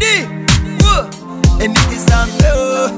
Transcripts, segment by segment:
Emikisa mbeo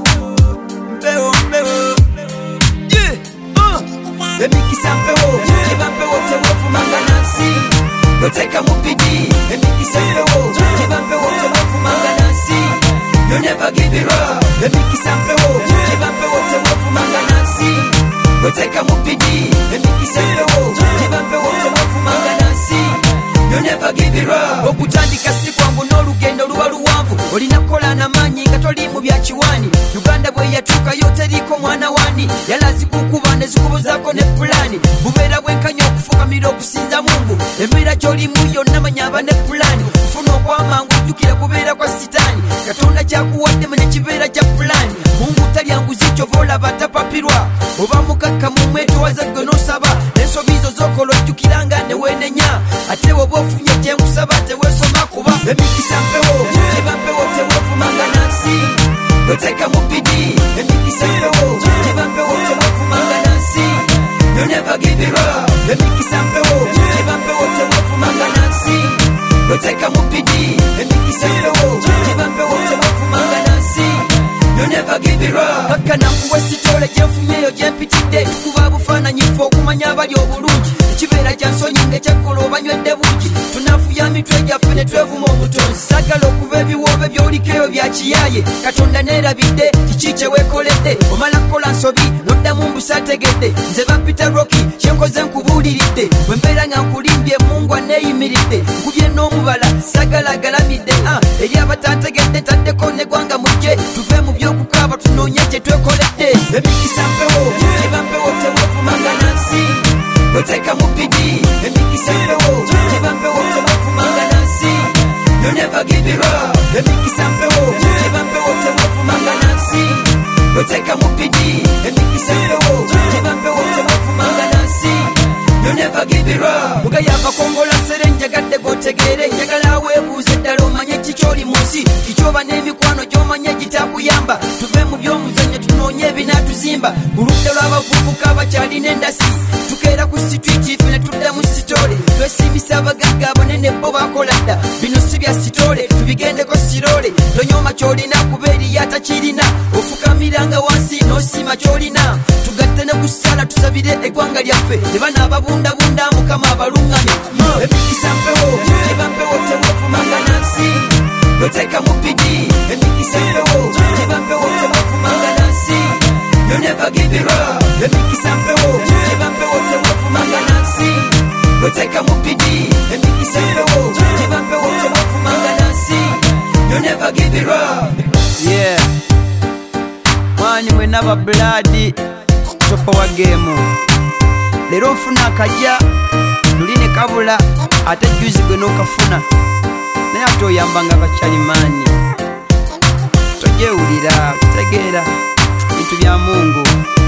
Emikisa mbeo Jiba mbeo tewefumanga nansi Goteka mupidi Emikisa mbeo Jiba mbeo tewefumanga nansi You never give it up Emikisa mbeo Jiba mbeo tewefumanga nansi Goteka mupidi Emikisa mbeo Jiba mbeo tewefumanga nansi You never give it up Okutandika si kwangu n'olugendo luba luwanvu olina kukola n'amaanyi nga toli mu bya kiwani Uganda bwe yatuuka yo teriko mwana wani yala zikukuba ne zikubuzaako ne pulaani bubeera bwenkanya okufukamira okusinza Mungu embeera gy'olimu yonna manya aba ne pulaani kufuna okwamangu ojjukira kubeera kwa sitaani Katonda kyakuwadde manya kibeera kya pulaani Mungu talya nguzi kyova olaba tapapirwa oba mukakkamu mwetowaza gwe n'osaba n'ensobi zo z'okola ojjukiranga ne weenenya ate woba ofunye kyenkusaba teweesoma kuba emikisa mpewo jiba mpewo tewefumanga nansi Goteka mupidi emikisa mpewo jiba mpewo tewefumanga nansi You never give it up emikisa mpewo jiba mpewo tewefumanga nansi Goteka mupidi emikisa mpewo jiba mpewo tewefumanga nansi You never give it up Kaka nakuwa sitole gyenfunyeyo gyempitidde tukuba bufaananyifu okumanya abali obulungi ekibeera kya nsonyi ng'ekyakola obanywedde bungi tunafuya mitwe gyaffe ne twevuma omutonzi sagala okuba ebiwoobe by'olikeyo bya kiyaaye Katonda neerabidde kiki kye weekoledde omala kukola nsobi n'oddamu mbusaategedde nze bapita roki kyenkoze nkubuuliridde bwe mbeera nga nkulimbye Mungu aneeyimiridde nkubye n'omubala sagala agalamidde eri abatantegedde ntaddeko n'eggwanga mujje tuve mu by'okukaaba tunoonye kye twekoledde emikisa mpewo jiba mpewo tewefumanga nansi Goteka mupidi emikisa mpewo jiba mpewo tewefumanga nansi You never give it up emikisa mpewo jiba mpewo tewefumanga nansi Goteka mupidi emikisa mpewo jiba mpewo tewefumanga nansi You never give it up mugayava kongola sere njagadde gotegeere njagala weebuuze ddala omanye kikyoli mu nsi kikyoba n'emikwano gy'omanye gitakuyamba tuve mu by'omuzannyo tunoonye ebinaatuzimba ku ludda lw'abavubuka abakyalina endasi tukeera ku sitwiti ffe ne tudda mu sitole twesimisa abagagga abanene bo bakola dda bino si bya sitole tubigendeko sirole tonyooma ky'olina kuba eriyo atakirina ofukamiranga wansi n'osima ky'olina tugatte ne ku ssala tusabire eggwanga lyaffe ne bano ababundabunda Mukama abaluŋŋame emikisa mpewo jiba mpewo tewefumanga nansi Goteka mupidi emikisa mpewo jiba mpewo tewefumanga nansi You never give it up emikisa mpewo jiba mpewo tewefumanga nansi Goteka mupidi emikisa mpewo jiba mpewo tewefumanga nansi You never give it up Yeah Mwani mwenaba blood topa wa game Lero nfuna akajja luline kabula ate juzi gwe n'okafuna naye ate oyambanga abakyalimaani tojewulira tutegeera bintu bya Mungu